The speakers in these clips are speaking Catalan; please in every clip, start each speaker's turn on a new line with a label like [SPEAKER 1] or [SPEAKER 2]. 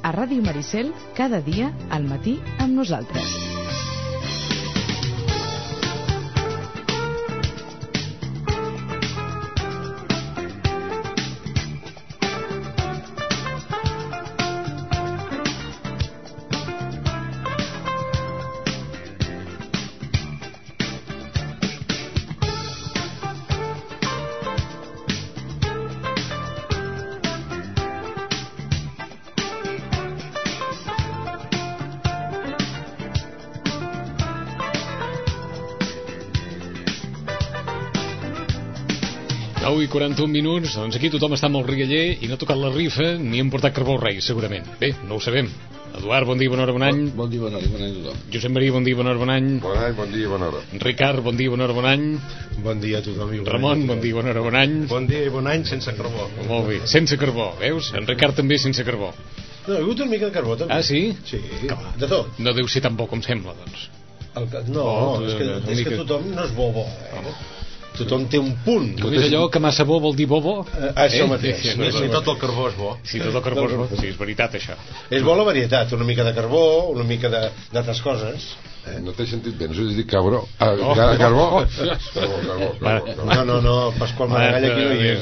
[SPEAKER 1] a Ràdio Maricel, cada dia al matí amb nosaltres.
[SPEAKER 2] I 41 minuts, doncs aquí tothom està molt rialler i no ha tocat la rifa ni hem portat carbó als Reis, segurament. Bé, no ho sabem. Eduard, bon dia, bona hora, bon any.
[SPEAKER 3] Bon dia, bon any a tothom.
[SPEAKER 2] Josep Maria, bon dia, bona hora, bon any.
[SPEAKER 4] Bon any, bon dia, bona hora.
[SPEAKER 2] Ricard, bon dia, bona hora, bon any.
[SPEAKER 5] Bon dia a tothom i bon
[SPEAKER 2] Ramon, bon dia, bona hora, bon any.
[SPEAKER 5] Bon dia i bon any sense carbó.
[SPEAKER 2] Molt bé, sense carbó, veus? En Ricard també sense carbó.
[SPEAKER 5] No, he hagut una mica de carbó també.
[SPEAKER 2] Ah, sí?
[SPEAKER 5] Sí, de tot.
[SPEAKER 2] No deu ser tan bo com sembla, doncs.
[SPEAKER 5] És que tothom no és bo, Tothom té un punt.
[SPEAKER 2] Com és allò que massa bo vol dir bobo?
[SPEAKER 5] Això mateix.
[SPEAKER 3] Si tot el carbó és bo.
[SPEAKER 2] Si tot el carbó és bo, sí, és veritat això.
[SPEAKER 5] És bo la varietat, una mica de carbó, una mica d'altres coses.
[SPEAKER 4] No t'he sentit bé, no sé si dic cabró. Carbó?
[SPEAKER 5] No, Pasqual Maragall aquí no hi és,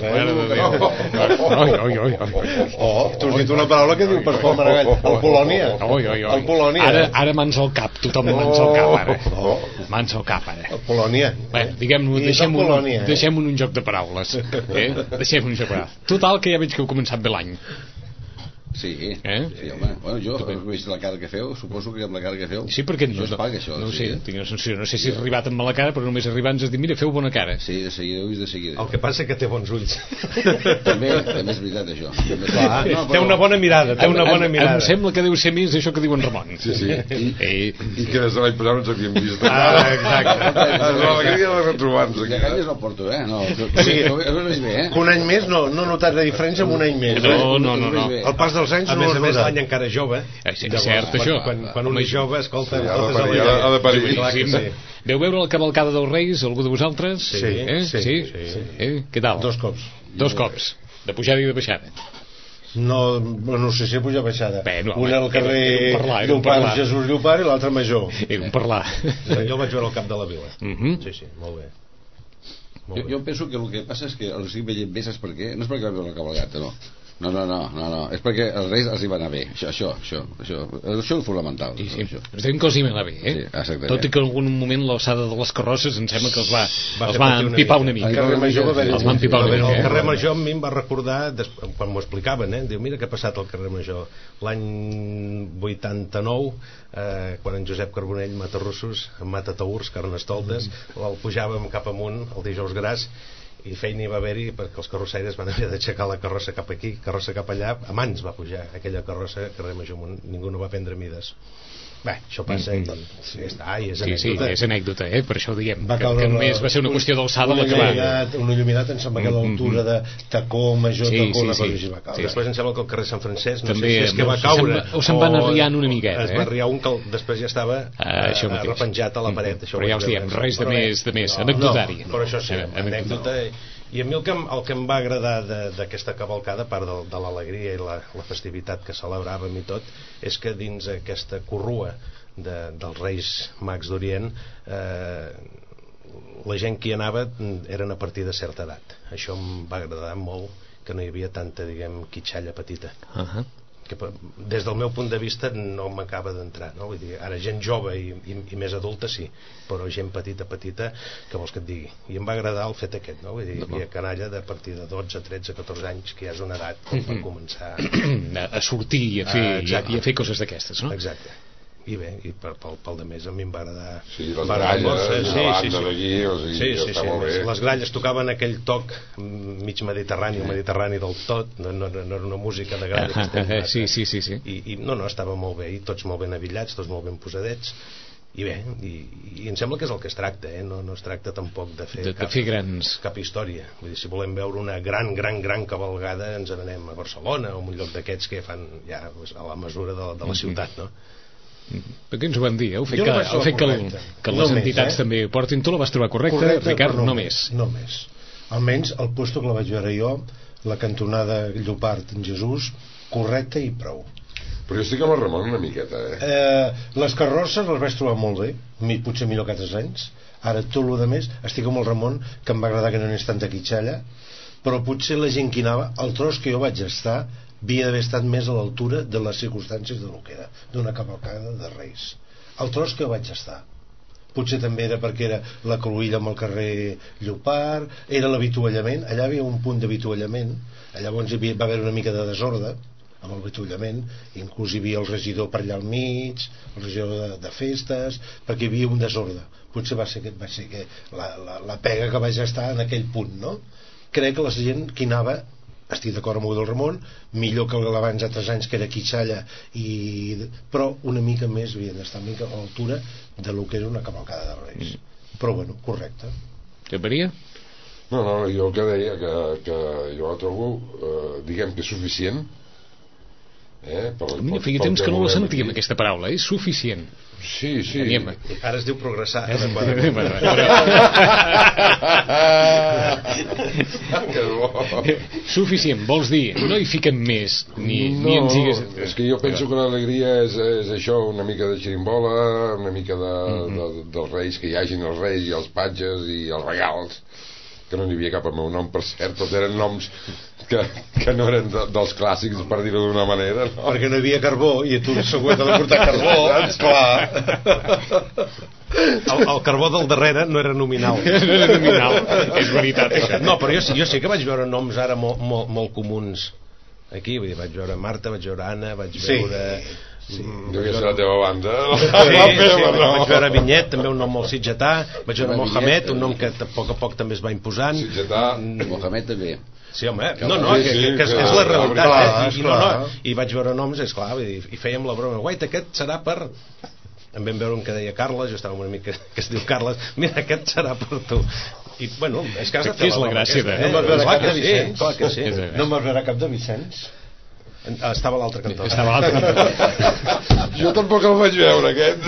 [SPEAKER 5] tu has dit una paraula que diu Pasqual Maragall. El Polònia. El Polònia.
[SPEAKER 2] Ara mans al cap, tothom mans al cap, ara. Mans al cap, ara.
[SPEAKER 5] El Polònia.
[SPEAKER 2] Bé, diguem-ho, deixem-ho en un joc de paraules. Deixem-ho en un joc de paraules. Total, que ja veig que heu començat bé l'any.
[SPEAKER 3] Sí, sí, home. Bueno, jo he vist la cara que feu, suposo que amb la cara que feu...
[SPEAKER 2] Sí, perquè no
[SPEAKER 3] es paga, això.
[SPEAKER 2] No ho sé, tinc una sensació. No sé si has arribat amb mala cara, però només arribar ens has dit, mira, feu bona cara.
[SPEAKER 3] Sí, de seguida, ho he vist de seguida.
[SPEAKER 5] El que passa que té bons ulls.
[SPEAKER 3] També és veritat, això.
[SPEAKER 5] Té una bona mirada,
[SPEAKER 2] Em sembla que deu ser més això que diu en Ramon.
[SPEAKER 4] Sí. I que des de l'any passat no ens havíem vist.
[SPEAKER 5] Exacte.
[SPEAKER 4] L'alegria de retrobar-nos aquí.
[SPEAKER 3] De ganyes no porto, no. Sí,
[SPEAKER 5] un any més, no he notat la diferència amb un any més.
[SPEAKER 2] No.
[SPEAKER 5] El pas dels anys no és més, l'any encara jove.
[SPEAKER 2] És cert, això.
[SPEAKER 5] Quan un és jove, escolta,
[SPEAKER 4] ha de parir.
[SPEAKER 2] Veu veure la cavalcada dels Reis, algú de vosaltres?
[SPEAKER 5] Sí.
[SPEAKER 2] Què tal?
[SPEAKER 5] Dos cops.
[SPEAKER 2] De pujada i de baixada.
[SPEAKER 5] No sé si puja baixada. Un al carrer
[SPEAKER 2] Llopart,
[SPEAKER 5] Jesús Llopart, i l'altre Major.
[SPEAKER 2] Era un parlar.
[SPEAKER 5] Jo el vaig veure al cap de la vila. Sí, molt bé.
[SPEAKER 3] Jo penso que el que passa és que els estic veient bé, saps per què? No és perquè va veure la cavalgata, no. No, és perquè els Reis els hi va anar bé. Això és fonamental.
[SPEAKER 2] Sí. Ens deien que els hi va anar bé,
[SPEAKER 3] Sí, exactament.
[SPEAKER 2] tot i que en algun moment l'alçada de les carrosses em sembla que els va empipar una mica.
[SPEAKER 5] El carrer Major
[SPEAKER 2] els va empipar una mica.
[SPEAKER 5] El carrer Major a mi em va recordar, quan m'ho explicaven, diu, mira què ha passat al carrer Major. L'any 89, quan en Josep Carbonell Matarrossos, en Matataurs, Carnestoltes, el pujàvem cap amunt el dijous gras, i feina hi va haver-hi perquè els carrossaires van haver d'aixecar la carrossa cap aquí, carrossa cap allà, a mans va pujar aquella carrossa, carrer Major, ningú no va prendre mides. Bé, això passa i és anècdota.
[SPEAKER 2] Sí, és anècdota, per això ho diem, que només va ser una qüestió d'alçada
[SPEAKER 5] un il·luminat em sembla que a l'altura de Tacó, Major, Tacó, una cosa així va caure.
[SPEAKER 3] Després em sembla que el carrer Sant Francesc
[SPEAKER 2] no sé si és que va caure o se'n van arriant una miqueta,
[SPEAKER 5] es va arriar un que després ja estava repenjat a la paret.
[SPEAKER 2] Però ja us diem, res de més anecdotari.
[SPEAKER 5] Però això sí, anècdota. I a mi el que em va agradar d'aquesta cavalcada, a part de l'alegria i la festivitat que celebràvem i tot, és que dins aquesta corrua dels Reis Mags d'Orient la gent que hi anava eren a partir de certa edat. Això em va agradar molt, que no hi havia tanta, diguem, quitxalla petita. Que des del meu punt de vista no m'acaba d'entrar, no? Vull dir, ara gent jove i més adulta sí, però gent petita, que vols que et digui? I em va agradar el fet aquest, no? Vull dir, hi havia canalla de partir de 12, 13, 14 anys, que ja és una edat per començar
[SPEAKER 2] a sortir i a fer coses d'aquestes, no?
[SPEAKER 5] Exacte. I bé, i pel de més a mi em va agradar.
[SPEAKER 4] Sí, les gralles, la banda d'aquí,
[SPEAKER 5] sí. Les gralles tocaven aquell toc mig mediterrani, el mediterrani del tot, no era una música de gralles.
[SPEAKER 2] Sí.
[SPEAKER 5] I no, estava molt bé, i tots molt ben avillats, tots molt ben posadets. I bé, i em sembla que és el que es tracta, no es tracta tampoc de fer cap història. Vull dir, si volem veure una gran cavalgada ens n'anem a Barcelona o un lloc d'aquests que fan ja a la mesura de la ciutat, no?
[SPEAKER 2] Per què ens ho van dir? Heu fet que les entitats també portin. Tu la vas trobar correcta, Ricard? No més.
[SPEAKER 5] Almenys el puesto que la vaig veure jo, la cantonada Llopart en Jesús, correcta i prou.
[SPEAKER 4] Però jo estic amb el Ramon una miqueta,
[SPEAKER 5] Les carrosses les vaig trobar molt bé, potser millor que altres anys. Ara tot el de més estic amb el Ramon, que em va agradar que no n'és tanta quitxalla, però potser la gent que anava, el tros que jo vaig estar havia d'haver estat més a l'altura de les circumstàncies de lo que era, d'una cavalcada de Reis. El tros que vaig estar potser també era perquè era la cruïlla amb el carrer Llopart, era l'avituallament, allà havia un punt d'avituallament, llavors va haver una mica de desordre amb el avituallament, inclús hi havia el regidor per allà al mig, el regidor de festes, perquè hi havia un desordre. Potser va ser que la pega que vaig estar en aquell punt, no? Crec que la gent que anava, estic d'acord amb el del Ramon, millor que l'abans de 3 anys que era quitxalla, però una mica més havien d'estar una mica a l'altura de lo que era una cavalcada de Reis. Però bueno, correcte.
[SPEAKER 2] Què faria?
[SPEAKER 4] No, jo el que deia que jo la trobo diguem que suficient.
[SPEAKER 2] Mira, feia temps que no la sentíem aquesta paraula, suficient.
[SPEAKER 4] Sí.
[SPEAKER 5] Ara es diu progressar.
[SPEAKER 2] Suficient, vols dir, no hi fiquem més ni ens digues...
[SPEAKER 4] És que jo penso que l'alegria és això, una mica de xirimbola, una mica dels reis, que hi hagin els reis i els patges i els regals, que no n'hi havia cap al meu nom, per cert, tots eren noms que no eren dels clàssics, per dir-ho d'una manera, no?
[SPEAKER 5] Perquè no hi havia carbó i tu segur que t'ha portat carbó, esclar. El carbó del darrere no era nominal.
[SPEAKER 2] No era nominal, és veritat això.
[SPEAKER 5] No, però jo sí que vaig veure noms ara molt comuns aquí, vull dir, vaig veure Marta, vaig veure Anna, vaig veure...
[SPEAKER 4] Sí. Devia ser la teva banda.
[SPEAKER 5] Vaig veure Vinyet, també un nom molt sitgetà. Vaig veure Mohamed, un nom que a poc també es va imposant.
[SPEAKER 4] Sitgetà.
[SPEAKER 3] Mohamed també.
[SPEAKER 5] Sí, home, que és la realitat, i vaig veure noms, esclar, i fèiem la broma, guaita, aquest serà per... Em vam veure un que deia Carles, jo estava amb un amic que es diu Carles, mira, aquest serà per tu. I, bueno, és que has de fer
[SPEAKER 2] la gràcia de...
[SPEAKER 5] No em vas veure cap de Vicenç? Clar que sí. No em vas veure cap de Vicenç? Estava a l'altre cantó.
[SPEAKER 4] Jo tampoc el vaig veure, aquest.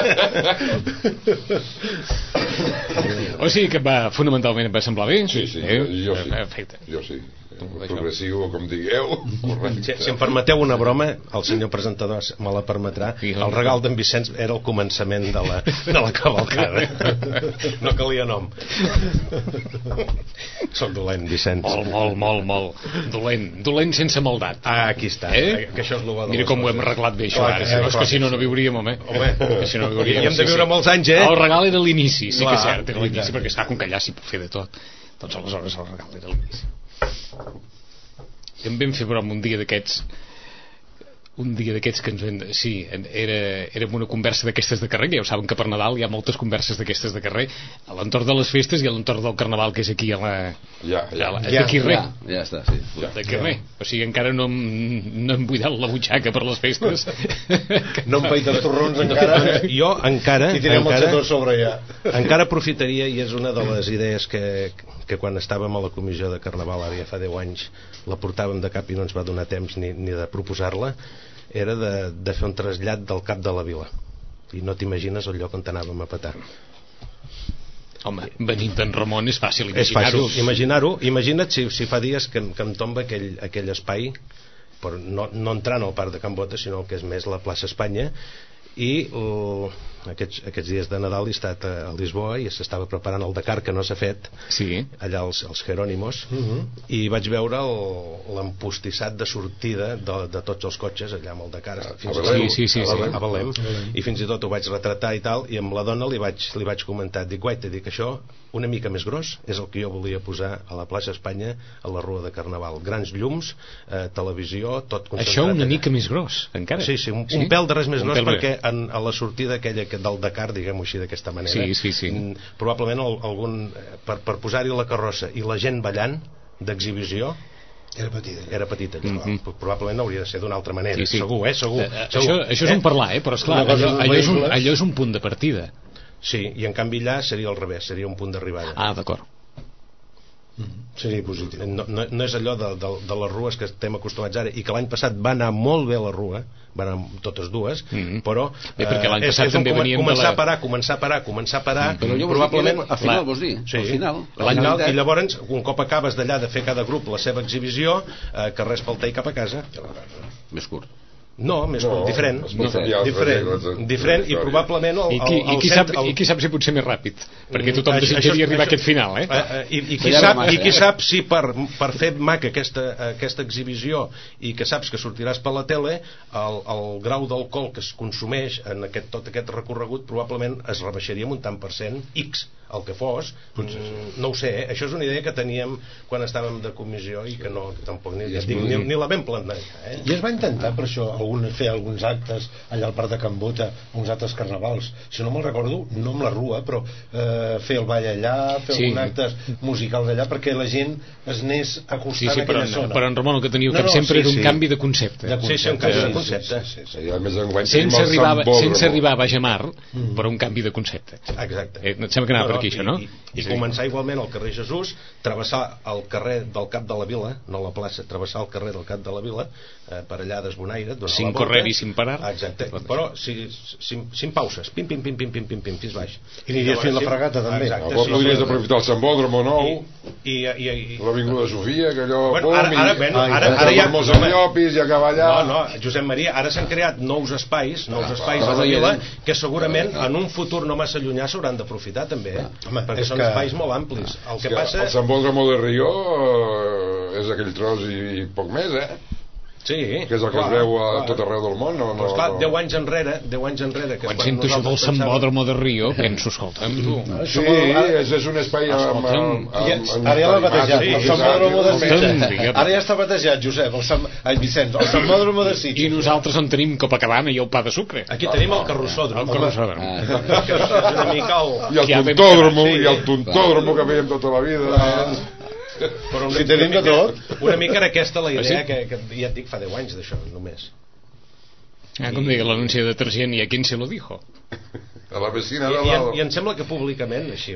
[SPEAKER 2] O sigui que fonamentalment em va semblar bé?
[SPEAKER 4] Sí, jo sí.
[SPEAKER 2] Perfecte.
[SPEAKER 4] Jo sí. Progressiu, com digueu.
[SPEAKER 5] Si em permeteu una broma, el senyor presentador me la permetrà. El regal d'en Vicenç era el començament de la cavalcada. No calia nom. Soc dolent, Vicenç.
[SPEAKER 2] Molt dolent sense maldat.
[SPEAKER 5] Aquí està, que això és lo bo de...
[SPEAKER 2] Mira com ho hem arreglat bé això ara. És que si no viuríem, home.
[SPEAKER 5] I hem de viure molts anys,
[SPEAKER 2] El regal era l'inici, sí que és cert, era l'inici, perquè està com que allà s'hi pot fer de tot. Doncs aleshores el regal era l'inici. Em vam fer broma un dia d'aquests que ens vam... Sí, era una conversa d'aquestes de carrer, ja ho saben que per Nadal hi ha moltes converses d'aquestes de carrer a l'entorn de les festes i a l'entorn del Carnaval, que és aquí a la...
[SPEAKER 4] Ja
[SPEAKER 2] Quirrer.
[SPEAKER 3] Ja està, sí.
[SPEAKER 2] De Quirrer. O sigui, encara no hem buidat la butxaca per les festes.
[SPEAKER 5] No hem paït els torrons encara. Jo encara...
[SPEAKER 3] I tirem el xator sobre ja.
[SPEAKER 5] Encara aprofitaria, i és una de les idees que quan estàvem a la comissió de Carnaval ara ja fa 10 anys la portàvem de cap i no ens va donar temps ni de proposar-la, era de fer un trasllat del cap de la vila, i no t'imagines el lloc on t'anàvem a petar.
[SPEAKER 2] Home, venint d'en Ramon és fàcil
[SPEAKER 5] imaginar-ho. Imagina't si fa dies que em tomba aquell espai, però no entrant al parc de Can Bota, sinó el que és més la plaça Espanya, i aquests dies de Nadal he estat a Lisboa i s'estava preparant el Dakar, que no s'ha fet, allà als Jerónimos, i vaig veure l'empostissat de sortida de tots els cotxes allà amb el Dakar a Belém, i fins i tot ho vaig retratar i tal, i amb la dona li vaig comentar, guaita, això una mica més gros és el que jo volia posar a la plaça Espanya a la Rua de Carnaval, grans llums, televisió, tot concentrat.
[SPEAKER 2] Això una mica més gros, encara?
[SPEAKER 5] Sí, un pèl de res més gros, perquè a la sortida aquella del Dakar, diguem-ho així d'aquesta manera, probablement per posar-hi la carrossa i la gent ballant d'exhibició era petita. Probablement hauria de ser d'una altra manera, segur.
[SPEAKER 2] Això és un parlar, però esclar, allò és un punt de partida.
[SPEAKER 5] Sí, i en canvi allà seria al revés, seria un punt d'arribada.
[SPEAKER 2] D'acord.
[SPEAKER 5] Seria positiu. No és allò de les rues que estem acostumats ara, i que l'any passat va anar molt bé la rua, van anar totes dues, però és començar a parar,
[SPEAKER 3] però probablement al final, vols dir? Al final.
[SPEAKER 5] I llavors, un cop acabes d'allà de fer cada grup la seva exhibició, que res pel i cap a casa.
[SPEAKER 3] Més curt.
[SPEAKER 5] diferent, i probablement
[SPEAKER 2] i qui sap si pot ser més ràpid, perquè tothom desitjaria arribar a aquest final,
[SPEAKER 5] i qui sap si per fer maca aquesta exhibició i que saps que sortiràs per la tele, el grau d'alcohol que es consumeix en tot aquest recorregut probablement es rebaixaria en un tant per cent X el que fos, no ho sé, això és una idea que teníem quan estàvem de comissió i que no, tampoc ni la vam plantejar.
[SPEAKER 6] I es va intentar per això fer alguns actes allà al Parc de Can Bota, uns altres carnavals, si no me'l recordo, no amb la Rua, però fer el ball allà, fer alguns actes musicals allà perquè la gent es anés acostant a aquella zona.
[SPEAKER 2] Però en Ramon el que teníeu cap sempre era un canvi de concepte.
[SPEAKER 5] Un canvi de concepte.
[SPEAKER 2] Sense arribar a Bajamar, però un canvi de concepte.
[SPEAKER 5] Exacte.
[SPEAKER 2] Et sembla que anava per aquí, això, no?
[SPEAKER 5] I començar igualment al carrer Jesús, travessar el carrer del Cap de la Vila, no la plaça, travessar el carrer del Cap de la Vila, per allà d'Esbonaire,
[SPEAKER 2] sin correr i sin parar.
[SPEAKER 5] Exacte, però sin pauses, pim, fins baix.
[SPEAKER 6] I aniries fent la fregata també.
[SPEAKER 4] Podries aprofitar el Sambòdromo Nou, l'Avinguda Sofia, que allò... Ara ja... Llopis i acabar allà...
[SPEAKER 5] No, Josep Maria, ara s'han creat nous espais a la vila que segurament en un futur no massa llunyà s'hauran d'aprofitar també, perquè són espais molt amplis. El que passa...
[SPEAKER 4] El Sambòdromo de Rió és aquell tros i poc més,
[SPEAKER 5] Sí,
[SPEAKER 4] que és el que es veu a tot arreu del món.
[SPEAKER 5] Doncs clar, 10 anys enrere
[SPEAKER 2] quan sento això del Sambòdromo de Rio penso, escolta'm tu,
[SPEAKER 4] sí, és un espai
[SPEAKER 6] ara ja l'ha batejat el Sambòdromo de Sitges, ara ja està batejat, Josep, Vicenç, el Sambòdromo de Sitges,
[SPEAKER 2] i nosaltres en tenim Copacabana i el Pa de Sucre.
[SPEAKER 5] Aquí tenim el carrossòdrom,
[SPEAKER 4] i el tontòdromo que veiem tota la vida.
[SPEAKER 6] Però si tenim de tot.
[SPEAKER 5] Una mica era aquesta la idea que ja et dic fa 10 anys d'això només.
[SPEAKER 2] Com digui l'anunci de detergent, i a qui se lo dijo?
[SPEAKER 4] A la vecina de l'Alba.
[SPEAKER 5] I em sembla que públicament així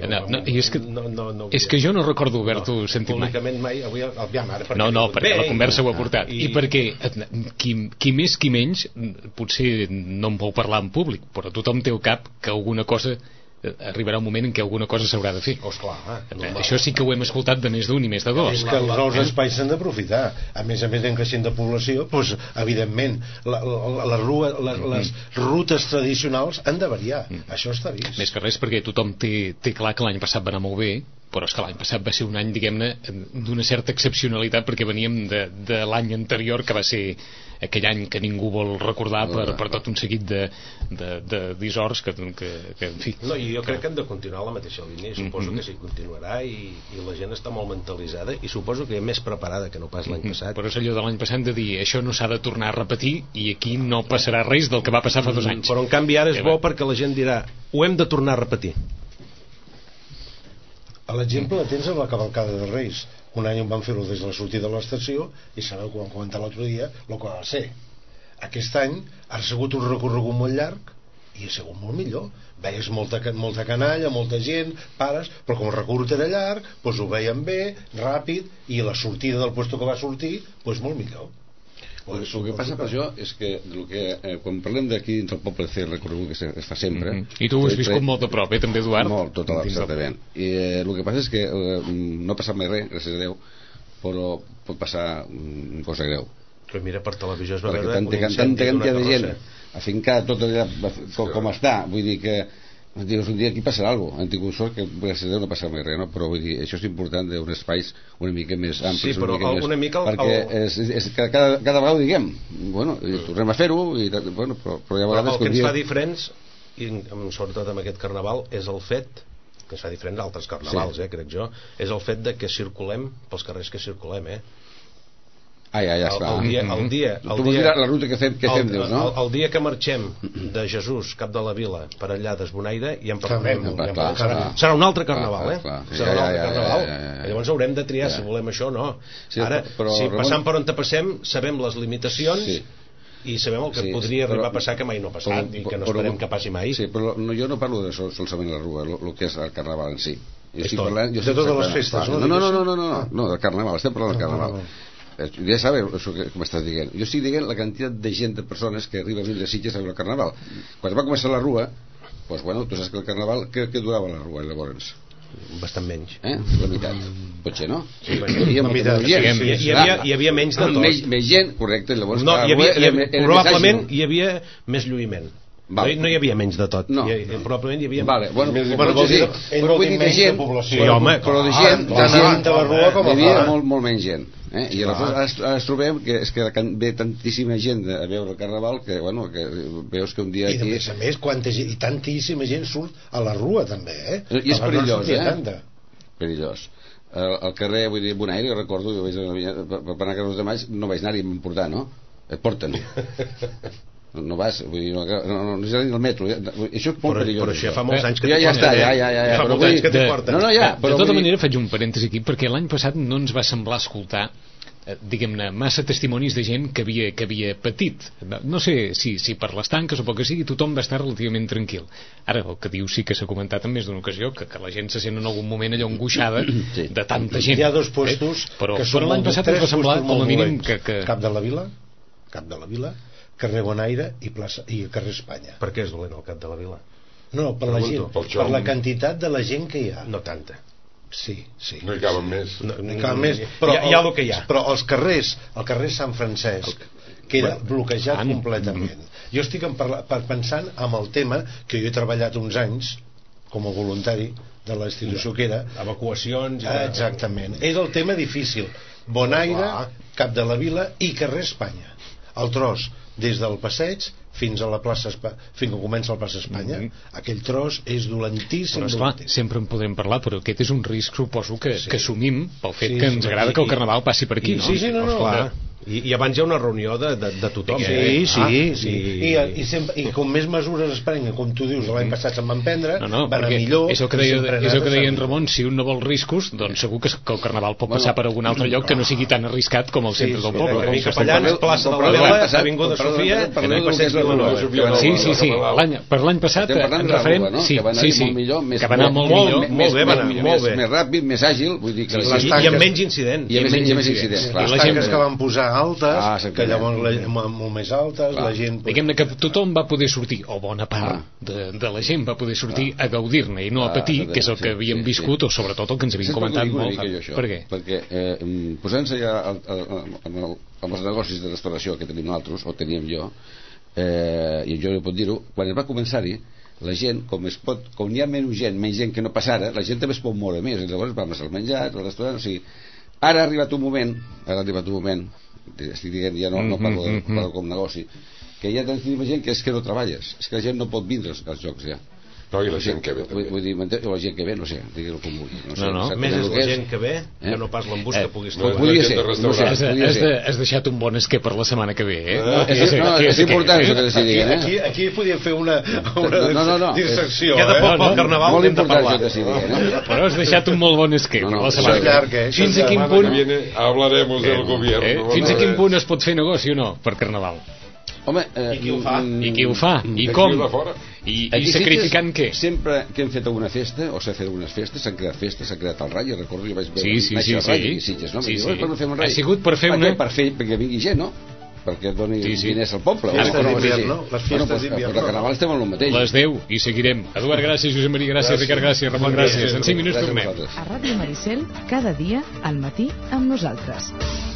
[SPEAKER 2] és que jo no recordo haver-t'ho sentit mai
[SPEAKER 5] públicament mai.
[SPEAKER 2] Perquè la conversa ho ha portat i perquè qui més qui menys potser no en vol parlar en públic, però tothom té al cap que alguna cosa arribarà un moment en què alguna cosa s'haurà de fer. Això sí que ho hem escoltat de més d'un i més de dos.
[SPEAKER 6] És que els nous espais s'han d'aprofitar. A més en creixent de població, doncs, evidentment les rutes tradicionals han de variar. Això està vist.
[SPEAKER 2] Més que res perquè tothom té clar que l'any passat va anar molt bé, però és que l'any passat va ser un any, diguem-ne, d'una certa excepcionalitat, perquè veníem de l'any anterior, que va ser aquell any que ningú vol recordar per tot un seguit de dissorts que en fi.
[SPEAKER 5] No, i jo crec que hem de continuar la mateixa línia, i suposo que sí, continuarà, i la gent està molt mentalitzada i suposo que més preparada que no pas l'any passat.
[SPEAKER 2] Però és allò de l'any passat de dir, això no s'ha de tornar a repetir i aquí no passarà res del que va passar fa 2 anys.
[SPEAKER 5] Però en canvi ara és bo perquè la gent dirà, ho hem de tornar a repetir.
[SPEAKER 6] L'exemple el tens amb la cavalcada de Reis. Un any van fer-ho des de la sortida de l'estació i sabeu que ho vam comentar l'altre dia el que va ser. Aquest any ha sigut un recorregut molt llarg i ha sigut molt millor. Veies molta canalla, molta gent, pares, però com el recorregut era llarg, doncs ho veiem bé, ràpid, i la sortida del lloc que va sortir doncs molt millor.
[SPEAKER 3] El que passa per això és que quan parlem d'aquí dins del poble fer el recorregut que es fa sempre,
[SPEAKER 2] i tu ho has viscut molt de prop, també, Eduard?
[SPEAKER 3] Molt, tota certament. I el que passa és que no ha passat mai res, gràcies a Déu, però pot passar una cosa greu.
[SPEAKER 5] Que mira, per televisió es va veure
[SPEAKER 3] tanta quantitat de gent afincada tot allà com està, vull dir que un dia aquí passarà alguna cosa. Han tingut sort que gràcies a Déu no passarà mai res, no? Però vull dir, això és important d'un espais una mica més amplis, que cada vegada diguem, bueno, tornem a fer-ho, però hi ha vegades
[SPEAKER 5] que el que ens fa diferents, i sobretot amb aquest carnaval, és el fet que ens fa diferents altres carnavals, crec jo, és el fet de que circulem pels carrers que circulem,
[SPEAKER 3] ja està.
[SPEAKER 5] El dia
[SPEAKER 3] la ruta que fem, dius, no?
[SPEAKER 5] El dia que marxem de Jesús, cap de la vila, per allà d'Esbonaida, i en parlarem. Serà un altre carnaval, serà un altre carnaval. Llavors haurem de triar si volem això o no. Ara, si passant per on te passem, sabem les limitacions i sabem el que podria arribar a passar que mai no ha passat i que no esperem que passi mai.
[SPEAKER 3] Sí, però jo no parlo de solament la Rua, el que és el carnaval en si.
[SPEAKER 6] De totes les festes,
[SPEAKER 3] no, del carnaval, estem parlant del carnaval. Ja sabeu com estàs dient. Jo estic dient la quantitat de gent, de persones que arriba a vindre a Sitges a veure el carnaval. Quan va començar la Rua, doncs bueno, tu saps que el carnaval, què durava la Rua llavors?
[SPEAKER 5] Bastant menys.
[SPEAKER 3] La meitat. Potser no?
[SPEAKER 5] Sí,
[SPEAKER 3] hi havia molta més gent.
[SPEAKER 5] Hi havia menys de tot.
[SPEAKER 3] Més gent, correcte. Llavors,
[SPEAKER 5] no, probablement hi havia més lluïment.
[SPEAKER 3] Vale.
[SPEAKER 5] No hi havia menys de tot.
[SPEAKER 3] No.
[SPEAKER 5] Probablement hi havia...
[SPEAKER 3] Vale. Bueno,
[SPEAKER 6] vol dir menys de població.
[SPEAKER 3] Sí, home, però de gent,
[SPEAKER 6] de la rua com a
[SPEAKER 3] hi havia molt menys gent. I aleshores ara ens trobem que és que ve tantíssima gent a veure el Carnaval que, bueno, que veus que un dia aquí...
[SPEAKER 6] I a més, i tantíssima gent surt a la rua també,
[SPEAKER 3] I és perillós, perillós. Al carrer, vull dir, Bonaire, jo recordo, jo per anar a Carros de Maig no vaig anar-hi a m'emportar, no? Et porten. No vas, vull dir, no és ni el metro, això és molt perillós.
[SPEAKER 5] Però això ja fa molts anys que
[SPEAKER 3] t'hi porten. Ja
[SPEAKER 5] fa molts anys que t'hi porten.
[SPEAKER 2] De tota manera faig un parèntesi aquí, perquè l'any passat no ens va semblar escoltar diguem-ne, massa testimonis de gent que havia patit. No sé si per les tanques o pel que sigui, tothom va estar relativament tranquil. Ara, el que diu sí que s'ha comentat en més d'una ocasió, que la gent se sent en algun moment allò angoixada de tanta gent.
[SPEAKER 6] Hi ha dos puestos
[SPEAKER 2] però l'any passat ens va semblar com a mínim que...
[SPEAKER 6] Cap de la Vila, carrer Bonaire i carrer Espanya.
[SPEAKER 5] Per què és dolent el Cap de la Vila?
[SPEAKER 6] No, per la gent, per la quantitat de la gent que hi ha.
[SPEAKER 5] No tanta.
[SPEAKER 6] Sí.
[SPEAKER 4] No hi caben més.
[SPEAKER 6] No hi caben més, però
[SPEAKER 5] hi ha el que hi ha.
[SPEAKER 6] Però els carrers, el carrer Sant Francesc queda bloquejat completament. Jo estic pensant en el tema que jo he treballat uns anys com a voluntari de la institució que era
[SPEAKER 5] evacuacions
[SPEAKER 6] exactament, és el tema difícil. Bonaire, Cap de la Vila i carrer Espanya, el tros des del passeig fins a la plaça fins que comença la plaça Espanya. Aquell tros és dolentíssim.
[SPEAKER 2] Però esclar, sempre en podrem parlar, però aquest és un risc, suposo, que assumim pel fet que ens agrada que el Carnaval passi per aquí, no?
[SPEAKER 6] Sí, no.
[SPEAKER 5] Clar. I abans hi ha una reunió de tothom.
[SPEAKER 6] Sí. I com més mesures es prenguen, com tu dius, l'any passat se'n van prendre, van a millor.
[SPEAKER 2] És el que deia en Ramon, si un no vol riscos, doncs segur que el Carnaval pot passar per algun altre lloc que no sigui tan arriscat com el centre del poble.
[SPEAKER 5] Capellans, plaça de la Vila, Avinguda Sofia,
[SPEAKER 2] Sí. Per l'any passat, en referent, que va anar molt millor,
[SPEAKER 3] més ràpid, més àgil, vull dir que
[SPEAKER 5] i amb menys incidents.
[SPEAKER 3] I menys incidents.
[SPEAKER 6] I les tanques que van posar altes, que llavors molt més altes, la gent...
[SPEAKER 2] Diguem-ne que tothom va poder sortir, o bona part de la gent va poder sortir a gaudir-ne i no a patir, que és el que havíem viscut, o sobretot el que ens havien comentat molt. Per què?
[SPEAKER 3] Perquè posant-se ja amb els negocis de restauració que tenim nosaltres, o teníem jo, i jo no pot dir-ho, quan es va començar-hi, la gent, com hi ha menys gent que no passara, la gent també es pot moure més, llavors vam al menjar, al restaurant, o sigui, ara ha arribat un moment, estic dient, ja no parlo com negoci, que hi ha tantíssima gent que és que no treballes, és que la gent no pot vindre als jocs ja.
[SPEAKER 4] No, i la gent que ve també.
[SPEAKER 3] Vull dir, la gent que ve, no sé, digueu com vulgui.
[SPEAKER 2] No.
[SPEAKER 5] Més és la gent que ve que no pas l'embús que puguis trobar.
[SPEAKER 3] Podria ser.
[SPEAKER 2] Has deixat un bon esquer per la setmana que ve,
[SPEAKER 3] és important això que s'hi diguen,
[SPEAKER 6] Aquí podíem fer una dissecció.
[SPEAKER 5] Queda poc pel Carnaval,
[SPEAKER 3] molt important això que s'hi diguen,
[SPEAKER 2] però has deixat un molt bon esquer per la setmana que ve. Fins a quin punt
[SPEAKER 4] hablaremos del gobierno.
[SPEAKER 2] Fins a quin punt es pot fer negoci o no per Carnaval?
[SPEAKER 3] Home,
[SPEAKER 2] I qui ho fa? I com? I sacrificant què?
[SPEAKER 3] Sempre que hem fet alguna festa, o s'ha fet algunes festes, s'han creat festes, s'ha creat el ratll, recordo jo vaig veure el ratll i Sitges, no?
[SPEAKER 2] Ha sigut per fer una...
[SPEAKER 3] perquè vingui gent, no? Perquè doni diners al poble.
[SPEAKER 6] Les festes d'hivern.
[SPEAKER 3] El Carnaval estem en el mateix.
[SPEAKER 2] Les 10 i seguirem. Eduard, gràcies, Josep Maria, gràcies, Ricard, gràcies, Ramon, gràcies. En 5 minuts tornem.
[SPEAKER 1] A Ràdio Maricel, cada dia, al matí, amb nosaltres.